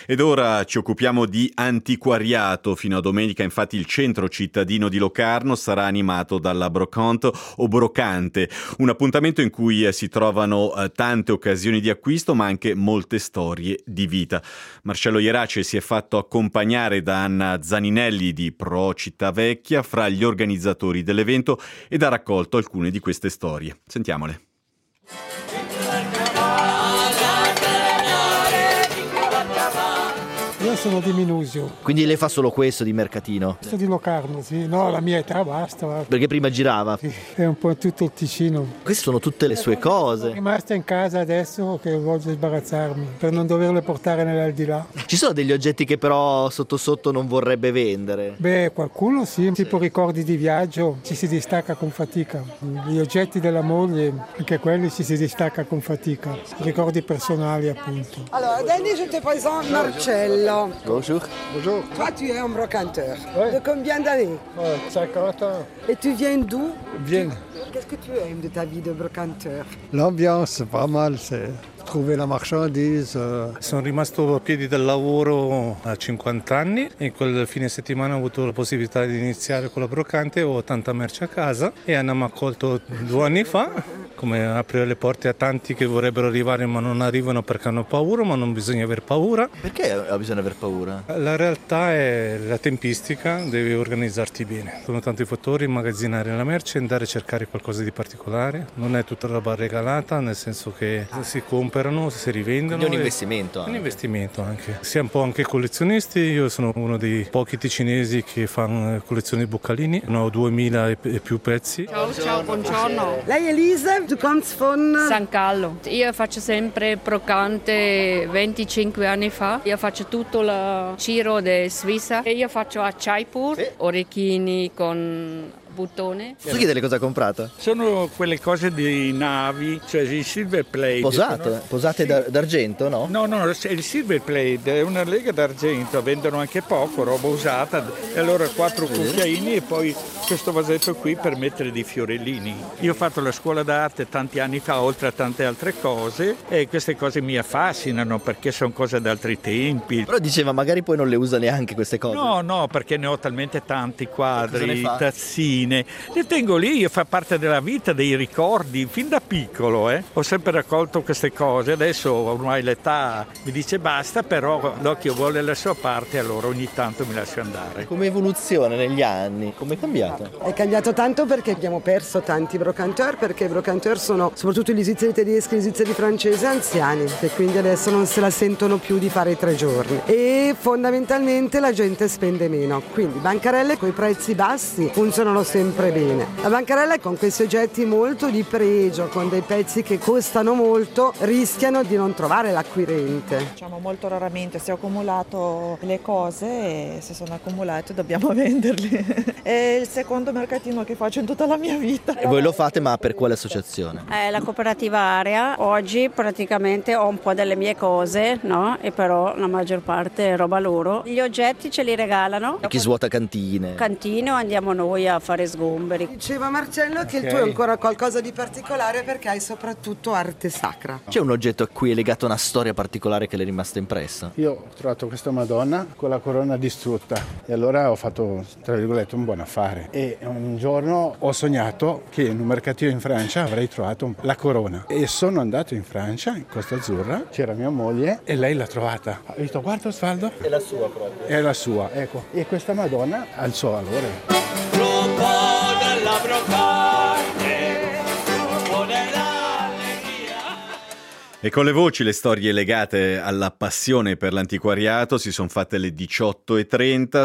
Ed ora ci occupiamo di antiquariato. Fino a domenica, infatti, il centro cittadino di Locarno sarà animato dalla Brocante o Brocante, un appuntamento in cui si trovano tante occasioni di acquisto, ma anche molte storie di vita. Marcello Ierace si è fatto accompagnare da Anna Zaninelli di Pro Città Vecchia fra gli organizzatori dell'evento ed ha raccolto alcune di queste storie. Sentiamole. Io sono di Minusio. Quindi lei fa solo questo di mercatino? Sono di Locarno, sì. No, la mia età basta. Perché prima girava? Sì, è un po' tutto il Ticino. Queste sono tutte le sue Sono cose. rimasta in casa adesso che voglio sbarazzarmi per non doverle portare nell'aldilà. Ci sono degli oggetti che però sotto sotto non vorrebbe vendere? Beh, qualcuno sì, tipo ricordi di viaggio ci si distacca con fatica. Gli oggetti della moglie, anche quelli ci si distacca con fatica. Ricordi personali, appunto. Alors, Danny, je te présente Marcello. Bonjour. Bonjour. Toi, tu es un brocanteur. Ouais. De combien d'années? 50 ans. Et tu viens d'où? Vienne. Qu'est-ce que tu aimes de ta vie de brocanteur? L'ambiance, c'est pas mal, c'est trouver la marchandise. Sono rimasto a piedi dal lavoro a 50 anni e quel fine settimana ho avuto la possibilità di iniziare con la brocante, ho tanta merce a casa e Anna mi ha accolto 2 anni fa, come aprire le porte a tanti che vorrebbero arrivare ma non arrivano perché hanno paura, ma non bisogna aver paura. Perché ha bisogno di aver paura? La realtà è la tempistica, devi organizzarti bene. Sono tanti fattori, immagazzinare la merce, andare a cercare qualcosa di particolare, non è tutta roba regalata, nel senso che si comprano, si rivendono. Quindi è un investimento anche. Un investimento anche. Siamo un po' anche collezionisti, io sono uno dei pochi ticinesi che fanno collezioni boccalini, ne ho 2000 e più pezzi. Ciao, buongiorno. Lei Elise, tu kommst von... San Carlo. Io faccio sempre brocante 25 anni fa. Io faccio tutto il giro di Svizzera e io faccio acciai pur, orecchini con bottone. Tu chiedi cosa ha comprato? Sono quelle cose di navi, cioè il silver plate. Posate d'argento, no? No, il silver plate è una lega d'argento, vendono anche poco, roba usata, e allora 4 cucchiaini e poi questo vasetto qui per mettere dei fiorellini. Io ho fatto la scuola d'arte tanti anni fa, oltre a tante altre cose, e queste cose mi affascinano perché sono cose da altri tempi. Però diceva magari poi non le usa neanche queste cose. No, perché ne ho talmente tanti quadri, Cosa ne fa? tazzine. Le tengo lì, fa parte della vita, dei ricordi, fin da piccolo. Ho sempre raccolto queste cose, adesso ormai l'età mi dice basta, però l'occhio vuole la sua parte, allora ogni tanto mi lascio andare. Come evoluzione negli anni? Come è cambiato? È cambiato tanto perché abbiamo perso tanti brocanteur, perché i brocanteur sono soprattutto gli svizzeri tedeschi, gli svizzeri francesi anziani, e quindi adesso non se la sentono più di fare i 3 giorni. E fondamentalmente la gente spende meno, quindi bancarelle con i prezzi bassi funzionano sempre bene. La bancarella con questi oggetti molto di pregio, con dei pezzi che costano molto, rischiano di non trovare l'acquirente. Diciamo molto raramente, se ho accumulato le cose e se sono accumulate dobbiamo venderle. È il secondo mercatino che faccio in tutta la mia vita. E voi lo fate, ma per quale associazione? La cooperativa Area. Oggi praticamente ho un po' delle mie cose, no? E però la maggior parte è roba loro. Gli oggetti ce li regalano. Chi svuota cantine? Cantine o andiamo noi a fare sgomberi. Diceva Marcello che il tuo è ancora qualcosa di particolare perché hai soprattutto arte sacra. C'è un oggetto a cui è legata una storia particolare che le è rimasta impressa? Io ho trovato questa Madonna con la corona distrutta e allora ho fatto, tra virgolette, un buon affare. E un giorno ho sognato che in un mercatino in Francia avrei trovato la corona. E sono andato in Francia, in Costa Azzurra, c'era mia moglie e lei l'ha trovata. Ho detto, guarda Osvaldo. È la sua proprio. È la sua, ecco. E questa Madonna ha il suo valore. E con le voci, le storie legate alla passione per l'antiquariato si sono fatte le 18:30.